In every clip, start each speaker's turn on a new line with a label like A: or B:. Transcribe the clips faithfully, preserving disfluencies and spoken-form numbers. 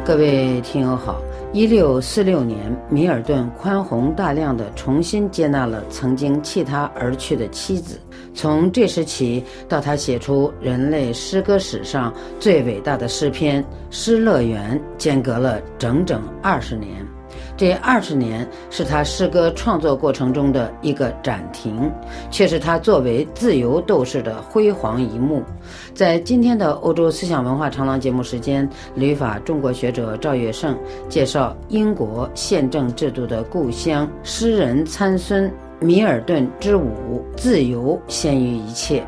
A: 各位听友好，一六四六年，米尔顿宽宏大量地重新接纳了曾经弃他而去的妻子。从这时起到他写出人类诗歌史上最伟大的诗篇《诗乐园》，间隔了整整二十年。这二十年是他诗歌创作过程中的一个暂停，却是他作为自由斗士的辉煌一幕。在今天的欧洲思想文化长廊节目时间，旅法中国学者赵月胜介绍英国宪政制度的故乡，诗人参孙米尔顿之舞，自由先于一切。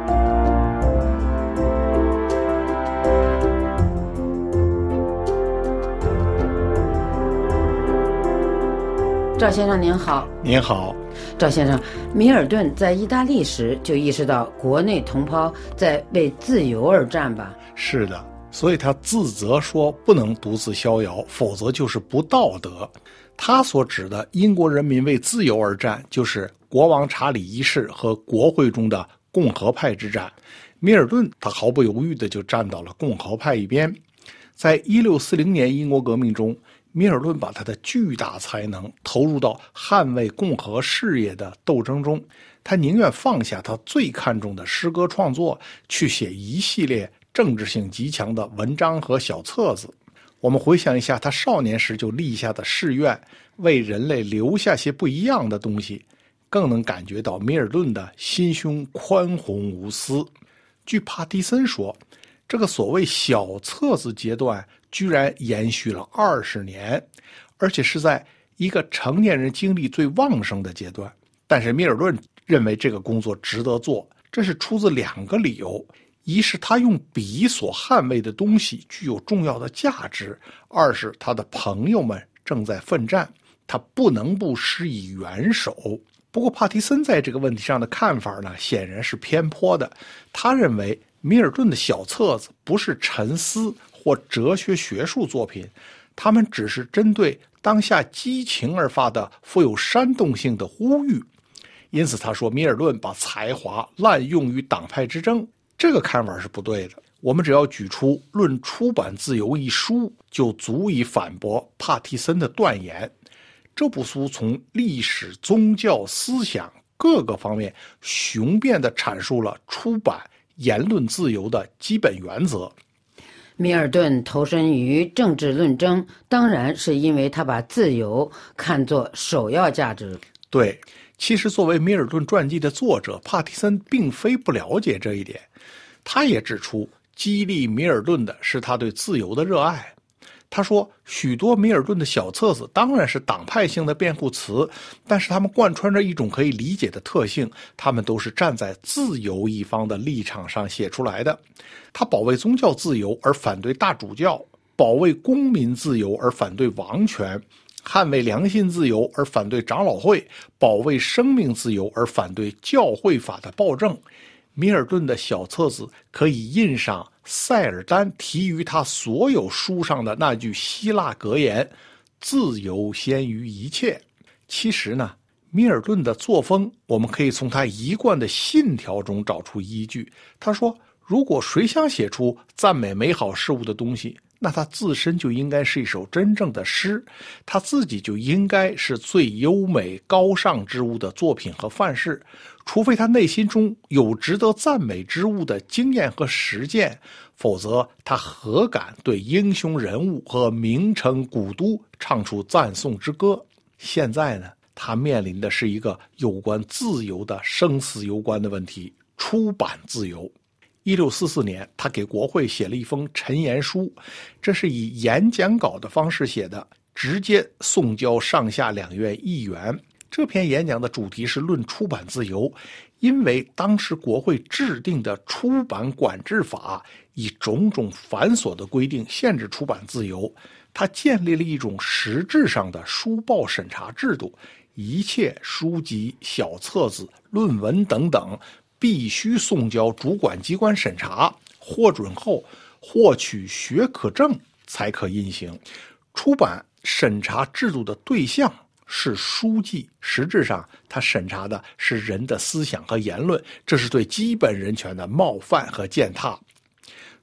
A: 赵先生您好。
B: 您好。
A: 赵先生，米尔顿在意大利时就意识到国内同胞在为自由而战吧？
B: 是的，所以他自责说不能独自逍遥，否则就是不道德。他所指的英国人民为自由而战，就是国王查理一世和国会中的共和派之战。米尔顿他毫不犹豫地就站到了共和派一边。在一六四零年英国革命中，米尔顿把他的巨大才能投入到捍卫共和事业的斗争中，他宁愿放下他最看重的诗歌创作，去写一系列政治性极强的文章和小册子。我们回想一下他少年时就立下的誓愿，为人类留下些不一样的东西，更能感觉到米尔顿的心胸宽宏无私。据帕蒂森说，这个所谓小册子阶段居然延续了二十年，而且是在一个成年人精力最旺盛的阶段。但是米尔顿认为这个工作值得做，这是出自两个理由：一是他用笔所捍卫的东西具有重要的价值；二是他的朋友们正在奋战，他不能不施以援手。不过帕蒂森在这个问题上的看法呢，显然是偏颇的。他认为米尔顿的小册子不是沉思或哲学学术作品，他们只是针对当下激情而发的富有煽动性的呼吁。因此他说米尔顿把才华滥用于党派之争，这个看法是不对的。我们只要举出《论出版自由》一书，就足以反驳帕蒂森的断言。这部书从历史、宗教、思想各个方面雄辩地阐述了出版言论自由的基本原则。
A: 米尔顿投身于政治论争，当然是因为他把自由看作首要价值。
B: 对，其实作为米尔顿传记的作者，帕蒂森并非不了解这一点。他也指出，激励米尔顿的是他对自由的热爱。他说，许多米尔顿的小册子当然是党派性的辩护词，但是他们贯穿着一种可以理解的特性，他们都是站在自由一方的立场上写出来的。他保卫宗教自由而反对大主教，保卫公民自由而反对王权，捍卫良心自由而反对长老会，保卫生命自由而反对教会法的暴政。米尔顿的小册子可以印上塞尔丹题于他所有书上的那句希腊格言：自由先于一切。其实呢，米尔顿的作风我们可以从他一贯的信条中找出依据。他说，如果谁想写出赞美美好事物的东西，那他自身就应该是一首真正的诗，他自己就应该是最优美高尚之物的作品和范式，除非他内心中有值得赞美之物的经验和实践，否则他何敢对英雄人物和名城古都唱出赞颂之歌。现在呢，他面临的是一个有关自由的生死攸关的问题：出版自由。一六四四年，他给国会写了一封陈言书，这是以演讲稿的方式写的，直接送交上下两院议员。这篇演讲的主题是论出版自由，因为当时国会制定的出版管制法以种种繁琐的规定限制出版自由，他建立了一种实质上的书报审查制度，一切书籍、小册子、论文等等必须送交主管机关审查，获准后获取许可证才可印行。出版审查制度的对象是书籍，实质上它审查的是人的思想和言论，这是对基本人权的冒犯和践踏。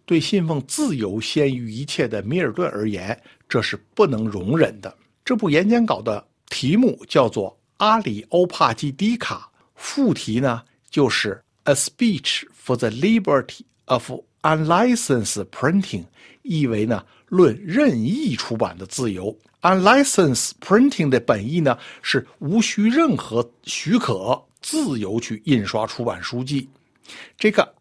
B: 对信奉自由先于一切的米尔顿而言，这是不能容忍的。这部演讲稿的题目叫做《阿里欧帕基迪卡》，副题呢就是 A Speech for the Liberty of Unlicensed Printing， 意为呢论任意出版的自由。 Unlicensed Printing 的本意呢是无需任何许可自由去印刷出版书籍。这个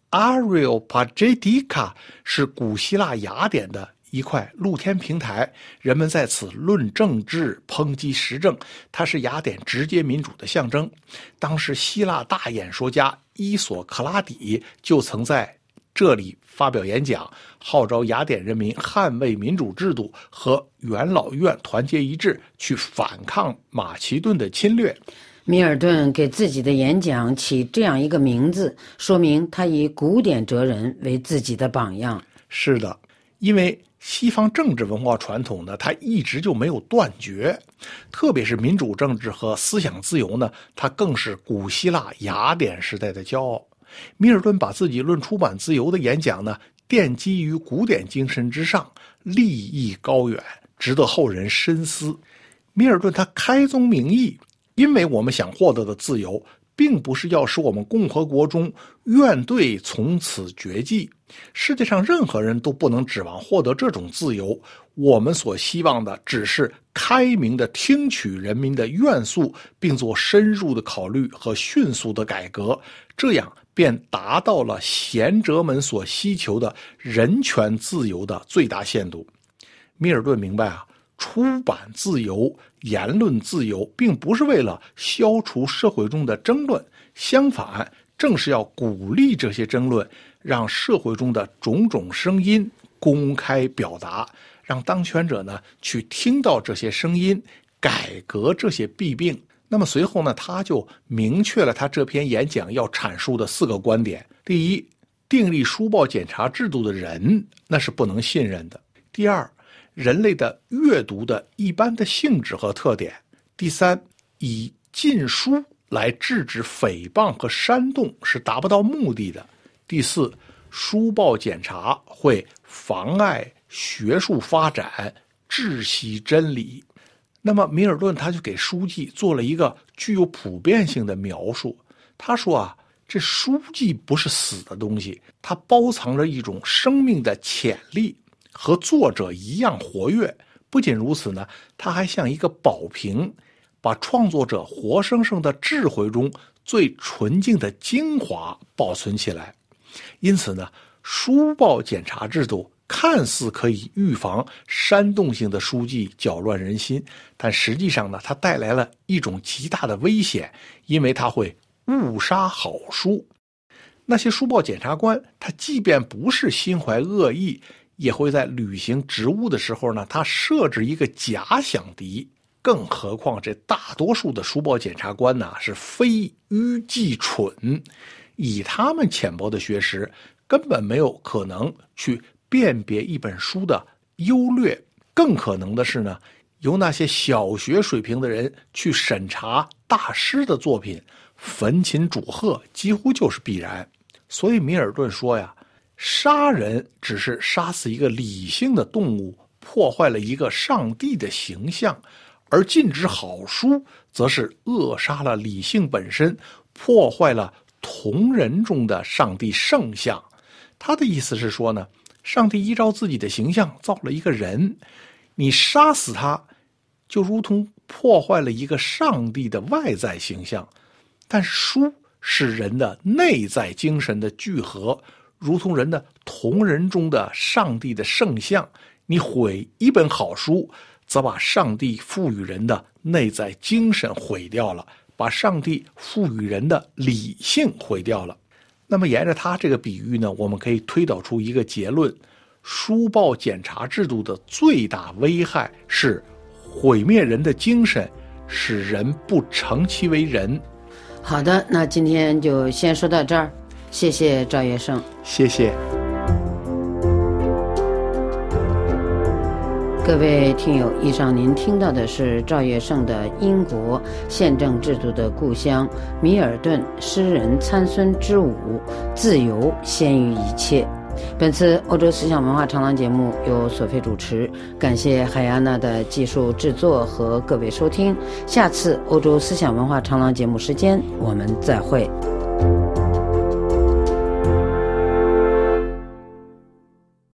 B: Areopagitica 是古希腊雅典的一块露天平台，人们在此论政治、抨击时政，它是雅典直接民主的象征。当时希腊大演说家伊索克拉底就曾在这里发表演讲，号召雅典人民捍卫民主制度和元老院团结一致，去反抗马其顿的侵略。
A: 米尔顿给自己的演讲起这样一个名字，说明他以古典哲人为自己的榜样。
B: 是的，因为西方政治文化传统呢，它一直就没有断绝，特别是民主政治和思想自由呢，它更是古希腊雅典时代的骄傲。米尔顿把自己论出版自由的演讲呢，奠基于古典精神之上，立意高远，值得后人深思。米尔顿他开宗明义，因为我们想获得的自由，并不是要使我们共和国中怨怼从此绝迹。世界上任何人都不能指望获得这种自由，我们所希望的只是开明的听取人民的怨诉，并做深入的考虑和迅速的改革，这样便达到了贤哲们所希求的人权自由的最大限度。米尔顿明白啊，出版自由、言论自由并不是为了消除社会中的争论，相反，正是要鼓励这些争论，让社会中的种种声音公开表达，让当权者呢去听到这些声音，改革这些弊病。那么随后呢，他就明确了他这篇演讲要阐述的四个观点。第一，订立书报检查制度的人那是不能信任的。第二，人类的阅读的一般的性质和特点。第三，以禁书来制止诽谤和煽动是达不到目的的。第四，书报检查会妨碍学术发展，窒息真理。那么米尔顿他就给书籍做了一个具有普遍性的描述。他说啊，这书籍不是死的东西，它包藏着一种生命的潜力，和作者一样活跃。不仅如此呢，它还像一个宝瓶，把创作者活生生的智慧中最纯净的精华保存起来。因此呢，书报检查制度看似可以预防煽动性的书籍搅乱人心，但实际上呢，它带来了一种极大的危险，因为它会误杀好书。那些书报检察官，他即便不是心怀恶意，也会在履行职务的时候呢，他设置一个假想敌。更何况这大多数的书报检察官呢，是非愚即蠢，以他们浅薄的学识，根本没有可能去辨别一本书的优劣。更可能的是呢，由那些小学水平的人去审查大师的作品，焚琴煮鹤几乎就是必然。所以米尔顿说呀，杀人只是杀死一个理性的动物，破坏了一个上帝的形象，而禁止好书则是扼杀了理性本身，破坏了同人中的上帝圣像。他的意思是说呢，上帝依照自己的形象造了一个人，你杀死他就如同破坏了一个上帝的外在形象。但是书是人的内在精神的聚合，如同人的同人中的上帝的圣像，你毁一本好书，则把上帝赋予人的内在精神毁掉了，把上帝赋予人的理性毁掉了。那么沿着他这个比喻呢，我们可以推导出一个结论，书报检查制度的最大危害是毁灭人的精神，使人不成其为人。
A: 好的，那今天就先说到这儿，谢谢赵月胜。
B: 谢谢
A: 各位听友，以上您听到的是赵月胜的《英国宪政制度的故乡》，米尔顿诗人参孙之舞，自由先于一切。 本次欧洲思想文化长廊节目由索菲主持，感谢海亚娜的技术制作和各位收听。下次欧洲思想文化长廊节目时间，我们再会。